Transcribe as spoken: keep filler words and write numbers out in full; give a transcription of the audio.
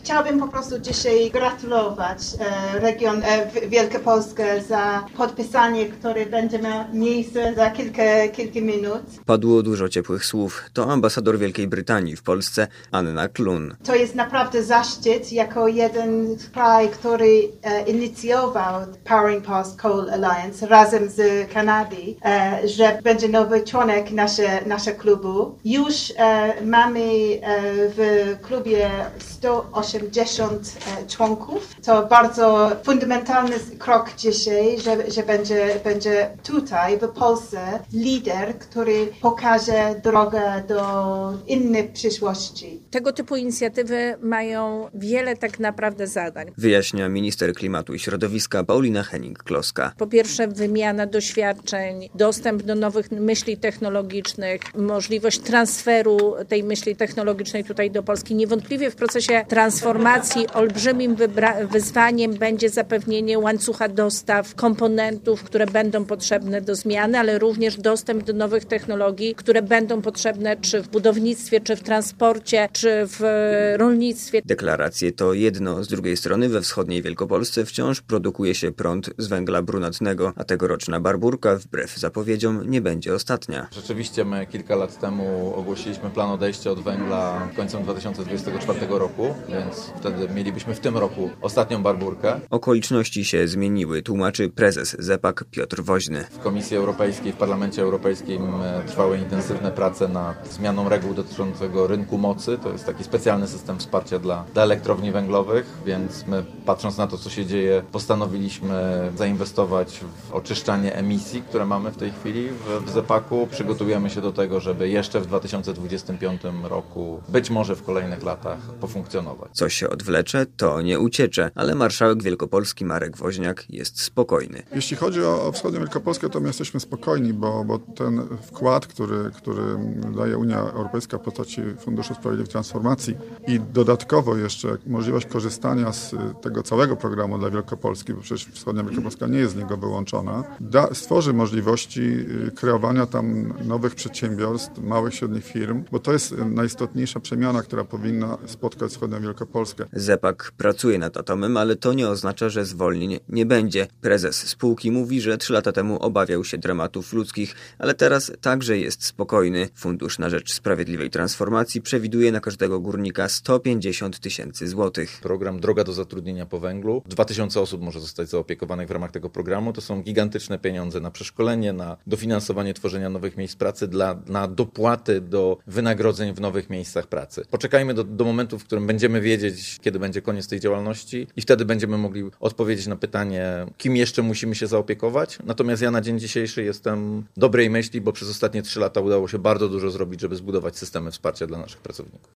Chciałabym po prostu dzisiaj gratulować e, region e, Wielkopolskę za podpisanie, które będzie miało miejsce za kilka, kilka minut. Padło dużo ciepłych słów. To ambasador Wielkiej Brytanii w Polsce Anna Clun. To jest naprawdę zaszczyt jako jeden kraj, który e, inicjował Powering Past Coal Alliance razem z Kanadą, e, że będzie nowy członek nasze, naszego klubu. Już e, mamy e, w klubie sto osiemdziesiąt e, członków. To bardzo fundamentalny krok dzisiaj, że, że będzie, będzie tutaj w Polsce lider, który pokaże drogę do innej przyszłości. Tego typu inicjatywy mają wiele tak naprawdę zadań. Wyjaśnia minister klimatu i środowiska Paulina Hennig-Kloska. Po pierwsze wymiana doświadczeń, dostęp do nowych myśli technologicznych, możliwość transferu tej myśli technologicznej tutaj do Polski. Niewątpliwie w procesie transformacji olbrzymim wybra- wyzwaniem będzie zapewnienie łańcucha dostaw komponentów, które będą potrzebne do zmiany, ale również dostęp do nowych technologii, które będą potrzebne czy w budownictwie, czy w transporcie, czy w rolnictwie. Deklaracje to jedno. Z drugiej strony we wschodniej Wielkopolsce wciąż produkuje się prąd z węgla brunatnego, a tegoroczna Barbórka wbrew zapowiedziom nie będzie ostatnia. Rzeczywiście my kilka lat temu ogłosiliśmy plan odejścia od węgla końcem dwa tysiące dwudziestego czwartego roku, więc wtedy mielibyśmy w tym roku ostatnią Barbórkę. Okoliczności się zmieniły, tłumaczy prezes ZEPAK Piotr Woźny. W Komisji Europejskiej, w Parlamencie Europejskim trwały intensywne prace nad zmianą reguł dotyczącego rynku mocy. To jest taki specjalny system wsparcia dla, dla elektrowni węglowych, więc my, patrząc na to, co się dzieje, postanowiliśmy zainwestować w oczyszczanie emisji, które mamy w tej chwili w, w ZEPAK-u. Przygotujemy się do tego, żeby jeszcze w dwa tysiące dwudziestym piątym roku, być może w kolejnych latach, pofunkcjonować. Co się odwlecze, to nie uciecze, ale marszałek wielkopolski Marek Woźniak jest spokojny. Jeśli chodzi o, o wschodnią Wielkopolskę, to my jesteśmy spokojni, bo, bo ten wkład, który, który daje Unia Europejska w postaci Funduszu Sprawiedliwej Transformacji i dodatkowo jeszcze możliwość korzystania z tego całego programu dla Wielkopolski, bo przecież wschodnia Wielkopolska nie jest z niego wyłączona, da, stworzy możliwości kreowania tam nowych przedsiębiorstw, małych, średnich firm, bo to jest najistotniejsza przemiana, która powinna spotkać wschodnią Wielkopolskę. ZEPAK pracuje nad atomem, ale to nie oznacza, że zwolnień nie będzie. Prezes spółki mówi, że trzy lata temu obawiał się dramatów ludzkich, ale teraz także jest spokojny. Fundusz na rzecz Sprawiedliwej Transformacji przewiduje na każdego górnika sto pięćdziesiąt tysięcy złotych. Program Droga do zatrudnienia po węglu. Dwa tysiące osób może zostać zaopiekowanych w ramach tego programu. To są gigantyczne pieniądze na przeszkolenie, na dofinansowanie tworzenia nowych miejsc pracy, dla, na dopłaty do wynagrodzeń w nowych miejscach pracy. Poczekajmy do, do momentu, w którym będziemy wiedzieć, kiedy będzie koniec tej działalności i wtedy będziemy mogli odpowiedzieć na pytanie, kim jeszcze musimy się zaopiekować. Natomiast ja na dzień dzisiejszy jestem dobrej myśli, bo przez ostatnie trzy lata udało się bardzo dużo zrobić, żeby zbudować systemy wsparcia dla naszych pracowników.